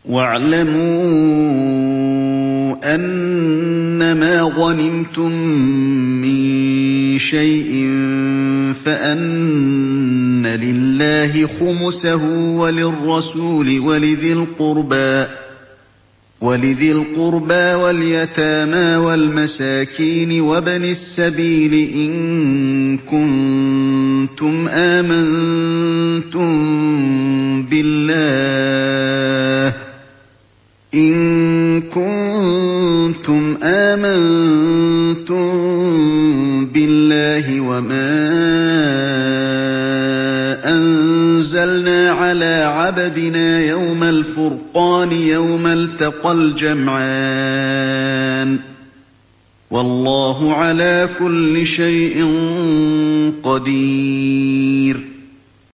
وَاعْلَمُوا أَنَّمَا غَنِمْتُم مِّن شَيْءٍ فَأَنَّ لِلَّهِ خُمُسَهُ وَلِلرَّسُولِ وَلِذِي الْقُرْبَىٰ وَالْيَتَامَىٰ وَالْمَسَاكِينِ وَابْنِ السَّبِيلِ إِن كُنتُمْ آمَنتُم بِاللَّهِ وَمَا أَنزَلْنَا عَلَىٰ عَبْدِنَا يَوْمَ الْفُرْقَانِ يَوْمَ الْتَقَى الْجَمْعَانِ ۗ وَاللَّهُ عَلَىٰ كُلِّ شَيْءٍ قَدِيرٌ